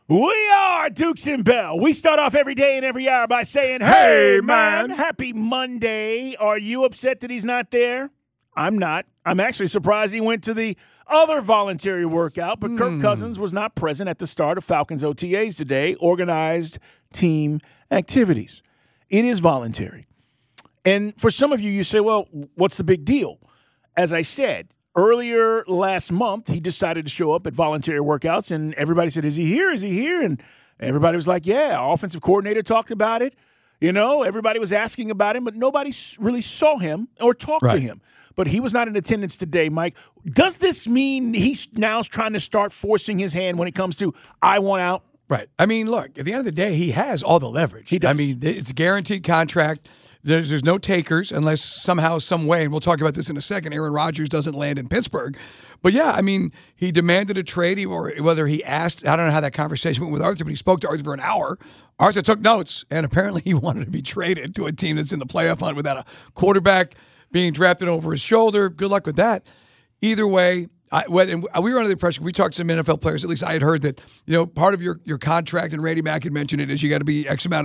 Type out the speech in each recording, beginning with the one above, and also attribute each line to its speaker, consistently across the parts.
Speaker 1: We are Dukes and Bell. We start off every day and every hour by saying, hey, man, happy Monday. Are you upset that he's not there? I'm not. I'm actually surprised he went to the other voluntary workout, but Kirk Cousins was not present at the start of Falcons OTAs today, organized team activities. It is voluntary. And for some of you, you say, well, what's the big deal? As I said, earlier last month, he decided to show up at voluntary workouts, and everybody said, is he here? Is he here? And everybody was like, yeah, our offensive coordinator talked about it. You know, everybody was asking about him, but nobody really saw him or talked to him. But he was not in attendance today, Mike. Does this mean he's now trying to start forcing his hand when it comes to, I want out?
Speaker 2: Right. I mean, look, at the end of the day, he has all the leverage.
Speaker 1: He does.
Speaker 2: I mean, it's a guaranteed contract. There's no takers unless somehow, some way, and we'll talk about this in a second, Aaron Rodgers doesn't land in Pittsburgh. But, yeah, I mean, he demanded a trade, or whether he asked. I don't know how that conversation went with Arthur, but he spoke to Arthur for an hour. Arthur took notes, and apparently he wanted to be traded to a team that's in the playoff hunt without a quarterback being drafted over his shoulder. Good luck with that. Either way, we were under the impression, we talked to some NFL players, at least I had heard that, you know, part of your contract, and Randy Mack had mentioned it, is you got to be X amount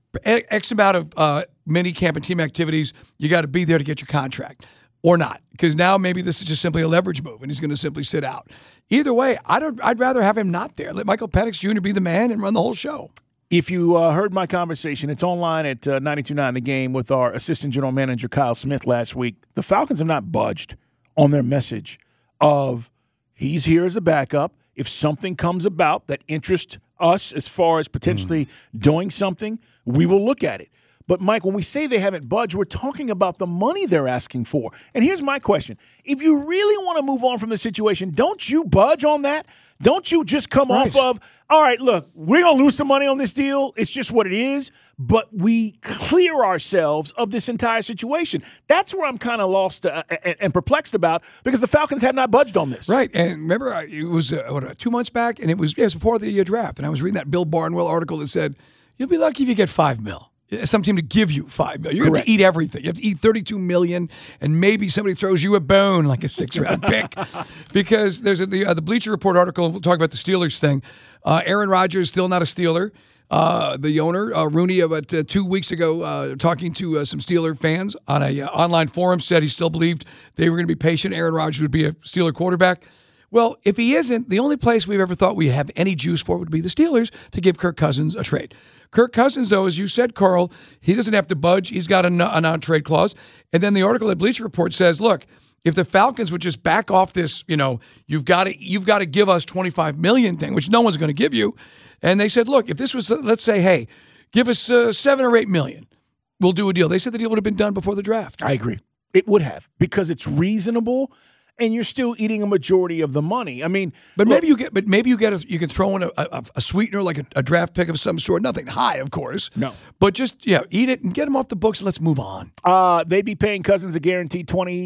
Speaker 2: of mini camp and team activities. You got to be there to get your contract or not, because now maybe this is just simply a leverage move and he's going to simply sit out. Either way, I'd rather have him not there. Let Michael Penix Jr. be the man and run the whole show.
Speaker 1: If you heard my conversation, it's online at 92.9 The Game with our assistant general manager, Kyle Smith, last week. The Falcons have not budged on their message of he's here as a backup. If something comes about that interests us as far as potentially doing something, we will look at it. But, Mike, when we say they haven't budged, we're talking about the money they're asking for. And here's my question. If you really want to move on from the situation, don't you budge on that? Don't you just come off of, all right, look, we're going to lose some money on this deal. It's just what it is. But we clear ourselves of this entire situation. That's where I'm kind of lost and perplexed about, because the Falcons have not budged on this.
Speaker 2: Right. And remember, it was 2 months back, and it was before the draft. And I was reading that Bill Barnwell article that said, you'll be lucky if you get $5 million. Some team to give you $5 million. You have to eat everything. You have to eat $32 million, and maybe somebody throws you a bone like a 6th-round pick. Because there's the Bleacher Report article, and we'll talk about the Steelers thing. Aaron Rodgers still not a Steeler. The owner, Rooney, about 2 weeks ago, talking to some Steeler fans on an online forum, said he still believed they were going to be patient. Aaron Rodgers would be a Steeler quarterback. Well, if he isn't, the only place we've ever thought we'd have any juice for would be the Steelers to give Kirk Cousins a trade. Kirk Cousins, though, as you said, Carl, he doesn't have to budge. He's got a non-trade clause. And then the article at Bleacher Report says, look, if the Falcons would just back off this, you know, you've got to give us $25 million thing, which no one's going to give you. And they said, look, if this was, let's say, hey, give us $7 or $8 million, we'll do a deal. They said the deal would have been done before the draft.
Speaker 1: I agree. It would have, because it's reasonable. And you're still eating a majority of the money. I mean,
Speaker 2: but maybe you can throw in a sweetener, like a draft pick of some sort. Nothing high, of course.
Speaker 1: No,
Speaker 2: but just eat it and get him off the books. And let's move on.
Speaker 1: They'd be paying Cousins a guaranteed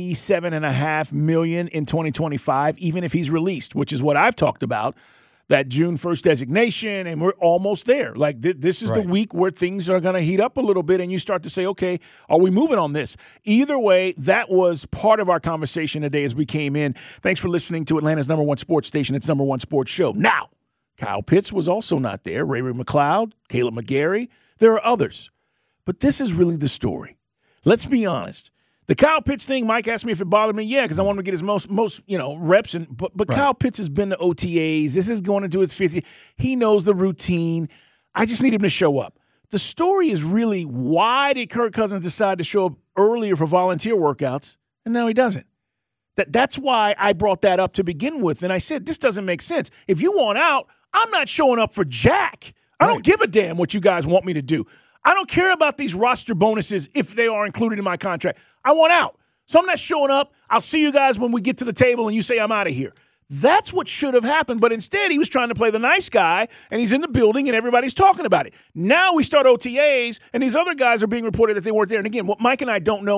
Speaker 1: $27.5 million in 2025, even if he's released, which is what I've talked about. That June 1st designation, and we're almost there. Like, this is the week where things are going to heat up a little bit, and you start to say, okay, are we moving on this? Either way, that was part of our conversation today as we came in. Thanks for listening to Atlanta's #1 sports station, its #1 sports show. Now, Kyle Pitts was also not there. Ray McLeod, Caleb McGarry. There are others. But this is really the story. Let's be honest. The Kyle Pitts thing, Mike asked me if it bothered me. Yeah, because I want him to get his most reps. But Kyle Pitts has been to OTAs. This is going into his 50th. He knows the routine. I just need him to show up. The story is really, why did Kirk Cousins decide to show up earlier for volunteer workouts, and now he doesn't? That's why I brought that up to begin with. And I said, this doesn't make sense. If you want out, I'm not showing up for jack. I don't give a damn what you guys want me to do. I don't care about these roster bonuses if they are included in my contract. I want out. So I'm not showing up. I'll see you guys when we get to the table and you say I'm out of here. That's what should have happened. But instead, he was trying to play the nice guy, and he's in the building, and everybody's talking about it. Now we start OTAs, and these other guys are being reported that they weren't there. And again, what Mike and I don't know is,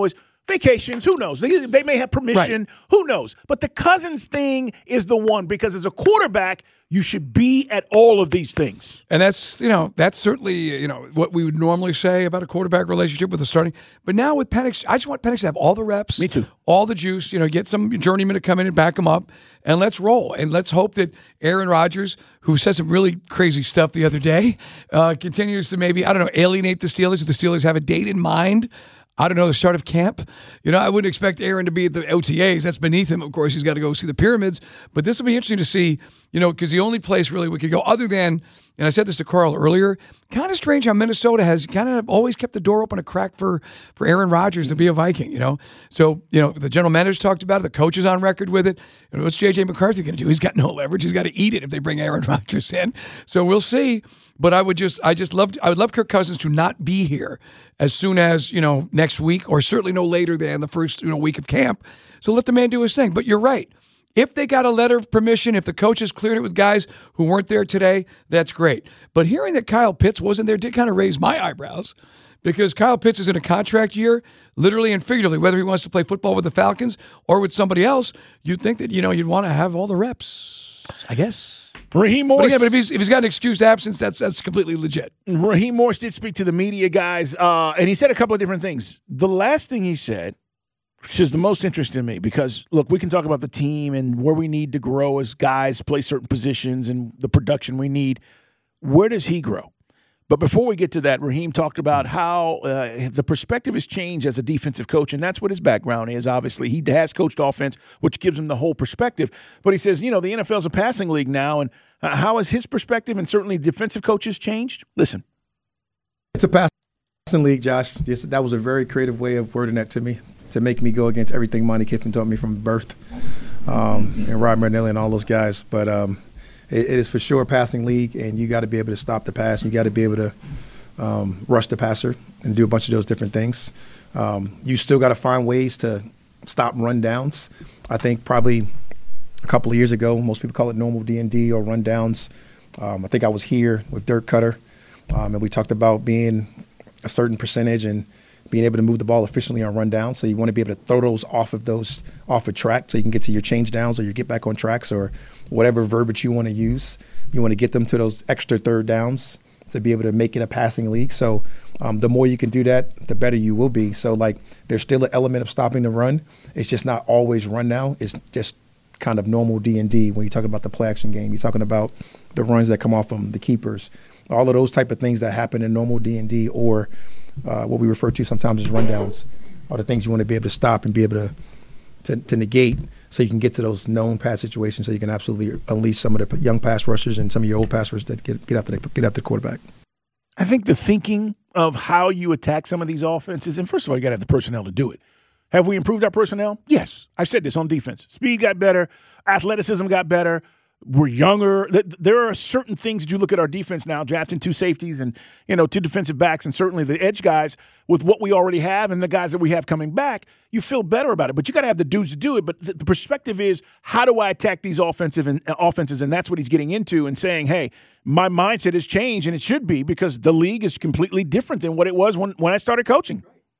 Speaker 1: Vacations, who knows? They may have permission,
Speaker 2: Right.
Speaker 1: who knows? But the Cousins thing is the one, because as a quarterback, you should be at all of these things.
Speaker 2: And that's certainly, what we would normally say about a quarterback relationship with a starting. But now with Penix, I just want Penix to have all the reps.
Speaker 1: Me too.
Speaker 2: All the juice, get some journeyman to come in and back him up, and let's roll. And let's hope that Aaron Rodgers, who said some really crazy stuff the other day, continues to maybe, alienate the Steelers, if the Steelers have a date in mind. I don't know, the start of camp. I wouldn't expect Aaron to be at the OTAs. That's beneath him. Of course, he's got to go see the pyramids. But this will be interesting to see, because the only place really we could go other than, and I said this to Carl earlier, kind of strange how Minnesota has kind of always kept the door open a crack for Aaron Rodgers to be a Viking, So, the general manager talked about it. The coach is on record with it. And what's J.J. McCarthy going to do? He's got no leverage. He's got to eat it if they bring Aaron Rodgers in. So we'll see. But I would love Kirk Cousins to not be here as soon as, next week, or certainly no later than the first, week of camp. So let the man do his thing. But you're right. If they got a letter of permission, if the coaches cleared it with guys who weren't there today, that's great. But hearing that Kyle Pitts wasn't there did kind of raise my eyebrows, because Kyle Pitts is in a contract year, literally and figuratively, whether he wants to play football with the Falcons or with somebody else. You'd think that, you'd want to have all the reps, I guess.
Speaker 1: Raheem Morris.
Speaker 2: But again, if he's got an excused absence, that's completely legit.
Speaker 1: Raheem Morris did speak to the media guys, and he said a couple of different things. The last thing he said, which is the most interesting to me, because, look, we can talk about the team and where we need to grow as guys, play certain positions, and the production we need. Where does he grow? But before we get to that, Raheem talked about how the perspective has changed as a defensive coach, and that's what his background is, obviously. He has coached offense, which gives him the whole perspective. But he says, the NFL's a passing league now, and how has his perspective and certainly defensive coaches changed? Listen.
Speaker 3: It's a passing league, Josh. Yes, that was a very creative way of wording that to me, to make me go against everything Monty Kiffin taught me from birth, and Rod Marinelli and all those guys. But it is for sure a passing league, and you got to be able to stop the pass. You got to be able to rush the passer and do a bunch of those different things. You still got to find ways to stop run downs. I think probably a couple of years ago, most people call it normal D&D or run downs. I think I was here with Dirk Cutter, and we talked about being a certain percentage and being able to move the ball efficiently on run downs. So you want to be able to throw those off a track so you can get to your change downs or your get back on tracks or whatever verbiage you want to use. You want to get them to those extra third downs to be able to make it a passing league. So the more you can do that, the better you will be. So, there's still an element of stopping the run. It's just not always run now. It's just kind of normal D&D when you're talking about the play action game. You're talking about the runs that come off from the keepers. All of those type of things that happen in normal D&D or what we refer to sometimes as rundowns are the things you want to be able to stop and be able to negate so you can get to those known pass situations so you can absolutely unleash some of the young pass rushers and some of your old pass rushers that get after the quarterback.
Speaker 1: I think the thinking of how you attack some of these offenses, and first of all, you got to have the personnel to do it. Have we improved our personnel? Yes. I've said this on defense. Speed got better. Athleticism got better. We're younger. There are certain things that you look at our defense now, drafting 2 safeties and, 2 defensive backs and certainly the edge guys with what we already have and the guys that we have coming back, you feel better about it. But you got to have the dudes to do it. But the perspective is, how do I attack these offenses? And that's what he's getting into and saying, hey, my mindset has changed, and it should be, because the league is completely different than what it was when I started coaching.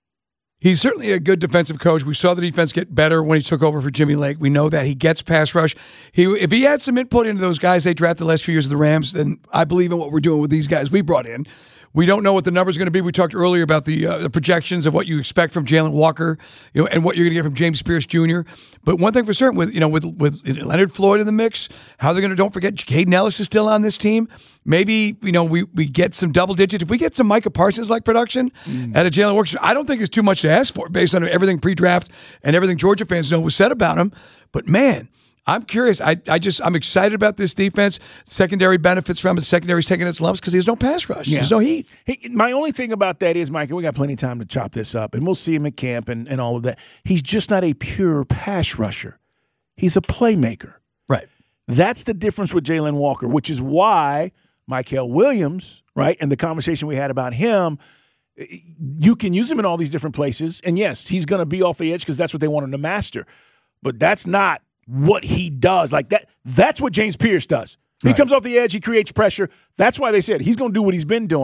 Speaker 2: He's certainly a good defensive coach. We saw the defense get better when he took over for Jimmy Lake. We know that he gets pass rush. If he had some input into those guys they drafted the last few years of the Rams, then I believe in what we're doing with these guys we brought in. We don't know what the number's going to be. We talked earlier about the projections of what you expect from Jalen Walker, and what you're going to get from James Pierce Jr. But one thing for certain, with Leonard Floyd in the mix, how they're going to, don't forget, Caden Ellis is still on this team. Maybe, we get some double digit. If we get some Micah Parsons-like production out of Jalen Walker, I don't think it's too much to ask for based on everything pre-draft and everything Georgia fans know was said about him. But, man, I'm curious. I'm excited about this defense. Secondary benefits from it. Secondary's taking its lumps because there's no pass rush. Yeah. There's no heat.
Speaker 1: Hey, my only thing about that is, Mike, and we got plenty of time to chop this up, and we'll see him at camp and all of that. He's just not a pure pass rusher. He's a playmaker.
Speaker 2: Right.
Speaker 1: That's the difference with Jalen Walker, which is why Mykel Williams, right, and the conversation we had about him, you can use him in all these different places. And, yes, he's going to be off the edge because that's what they want him to master. But that's not what he does. That's what James Pierce does. He comes off the edge. He creates pressure. That's why they said he's going to do what he's been doing.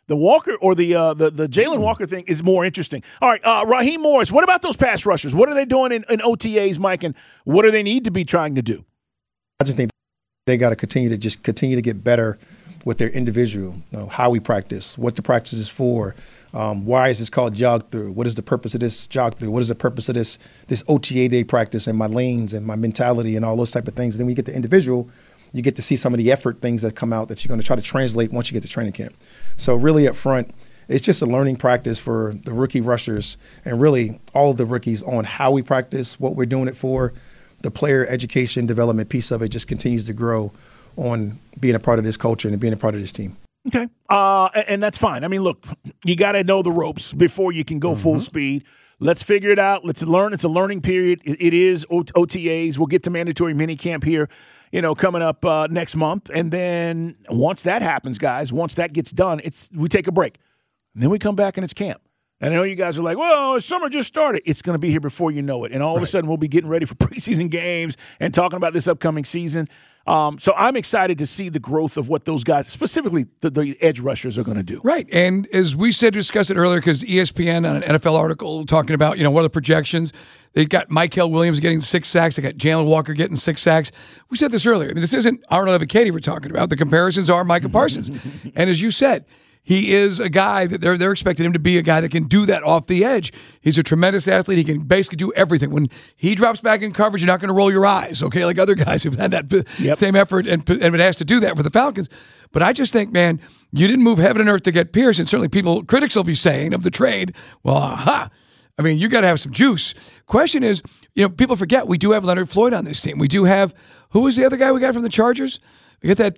Speaker 1: The Walker or the Jalen Walker thing is more interesting. All right, Raheem Morris, what about those pass rushers? What are they doing in OTAs, Mike, and what do they need to be trying to do?
Speaker 3: I just think they got to continue to get better with their individual, how we practice, what the practice is for, why is this called jog through? What is the purpose of this jog through? What is the purpose of this OTA day practice and my lanes and my mentality and all those type of things? Then we get the individual, you get to see some of the effort things that come out that you're going to try to translate once you get to training camp. So really up front, it's just a learning practice for the rookie rushers and really all of the rookies on how we practice, what we're doing it for. The player education development piece of it just continues to grow on being a part of this culture and being a part of this team.
Speaker 1: Okay. And that's fine. I mean, look, you got to know the ropes before you can go full speed. Let's figure it out. Let's learn. It's a learning period. It is OTAs. We'll get to mandatory minicamp here, coming up next month. And then once that happens, guys, once that gets done, we take a break. And then we come back and it's camp. And I know you guys are like, well, summer just started. It's going to be here before you know it. And all of a sudden we'll be getting ready for preseason games and talking about this upcoming season. So I'm excited to see the growth of what those guys, specifically the edge rushers, are going to do.
Speaker 2: Right. And as we said, discussed it earlier, because ESPN on an NFL article talking about, what are the projections? They got Mykel Williams getting 6 sacks. They got Jalen Walker getting 6 sacks. We said this earlier. I mean, this isn't Arnold Ebiketie we're talking about. The comparisons are Micah Parsons. And as you said, he is a guy that they're expecting him to be a guy that can do that off the edge. He's a tremendous athlete. He can basically do everything. When he drops back in coverage, you're not going to roll your eyes, okay, like other guys who've had that same effort and been asked to do that for the Falcons. But I just think, man, you didn't move heaven and earth to get Pierce, and certainly critics will be saying of the trade, well, aha. I mean, you got to have some juice. Question is, people forget we do have Leonard Floyd on this team. We do have, who was the other guy we got from the Chargers? We got that,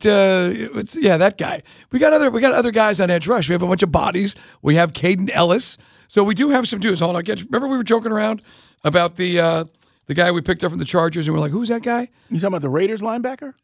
Speaker 2: that guy. We got other guys on edge rush. We have a bunch of bodies. We have Caden Ellis. So we do have some dudes. Hold on, remember we were joking around about the guy we picked up from the Chargers, and we're like, who's that guy?
Speaker 1: You talking about the Raiders linebacker?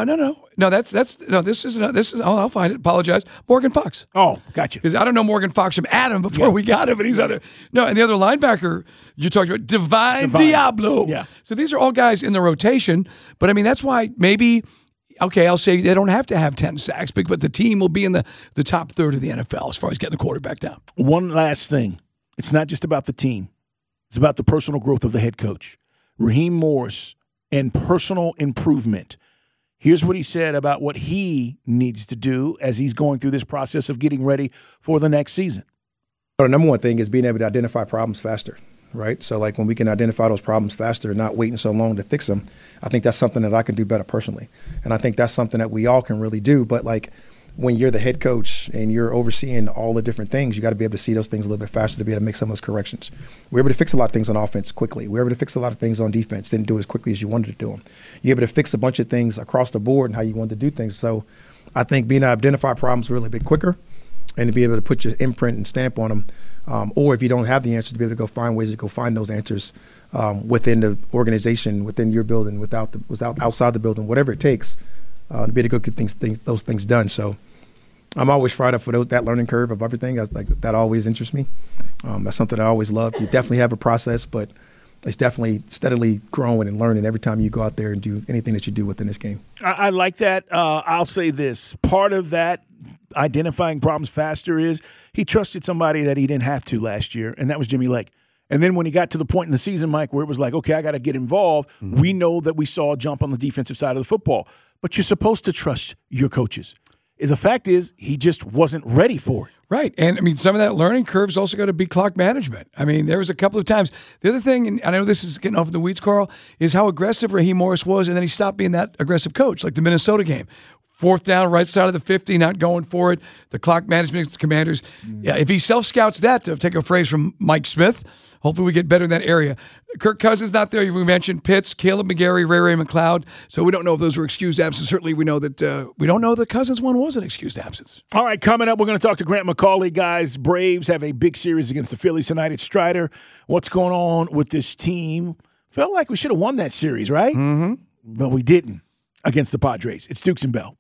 Speaker 2: No. This is. I'll find it. Apologize. Morgan Fox.
Speaker 1: Oh, gotcha.
Speaker 2: Because I don't know Morgan Fox from Adam before we got him, and he's other. No, and the other linebacker you talked about, Divine Diablo.
Speaker 1: Yeah.
Speaker 2: So these are all guys in the rotation, but I mean that's why maybe. Okay, I'll say they don't have to have 10 sacks, but the team will be in the top third of the NFL as far as getting the quarterback down.
Speaker 1: One last thing. It's not just about the team. It's about the personal growth of the head coach. Raheem Morris and personal improvement. Here's what he said about what he needs to do as he's going through this process of getting ready for the next season.
Speaker 3: The number one thing is being able to identify problems faster. Right. So like when we can identify those problems faster and not waiting so long to fix them, I think that's something that I can do better personally. And I think that's something that we all can really do. But like when you're the head coach and you're overseeing all the different things, you got to be able to see those things a little bit faster to be able to make some of those corrections. We're able to fix a lot of things on offense quickly. We're able to fix a lot of things on defense. Didn't do it as quickly as you wanted to do them. You're able to fix a bunch of things across the board and how you wanted to do things. So I think being able to identify problems really a bit quicker and to be able to put your imprint and stamp on them. Or if you don't have the answer, to be able to go find ways to go find those answers within the organization, within your building, outside the building, whatever it takes to be able to go get those things done. So I'm always fired up for that learning curve of everything. That always interests me. That's something I always love. You definitely have a process, but it's definitely steadily growing and learning every time you go out there and do anything that you do within this game.
Speaker 1: I like that. I'll say this. Part of that identifying problems faster is he trusted somebody that he didn't have to last year, and that was Jimmy Lake. And then when he got to the point in the season, Mike, where it was like, okay, I got to get involved, we know that we saw a jump on the defensive side of the football. But you're supposed to trust your coaches. The fact is, he just wasn't ready for it.
Speaker 2: Right. And, I mean, some of that learning curve's also got to be clock management. I mean, there was a couple of times. The other thing, and I know this is getting off in the weeds, Carl, is how aggressive Raheem Morris was, and then he stopped being that aggressive coach, like the Minnesota game. 4th down, right side of the 50, not going for it. The clock management Commanders. Yeah, if he self-scouts that, to take a phrase from Mike Smith, hopefully we get better in that area. Kirk Cousins not there. We mentioned Pitts, Caleb McGarry, Ray McLeod. So we don't know if those were excused absences. Certainly we know that we don't know the Cousins one was an excused absence.
Speaker 1: All right, coming up, we're going to talk to Grant McCauley. Guys, Braves have a big series against the Phillies tonight at Strider. What's going on with this team? Felt like we should have won that series, right?
Speaker 2: Mm-hmm.
Speaker 1: But we didn't against the Padres. It's Dukes and Bell.